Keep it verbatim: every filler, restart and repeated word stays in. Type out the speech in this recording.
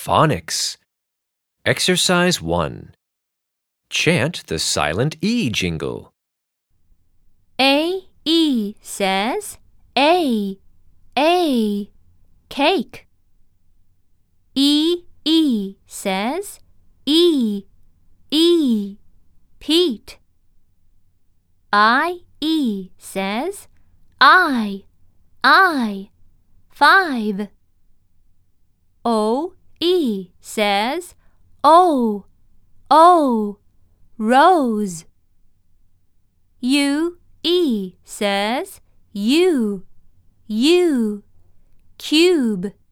Phonics. Exercise one. Chant the silent E jingle. A, E says A, A, cake. E, E says E, E, Pete. I, E says I, I, five. O, E says O, O, rose. U, E says U, U, cube.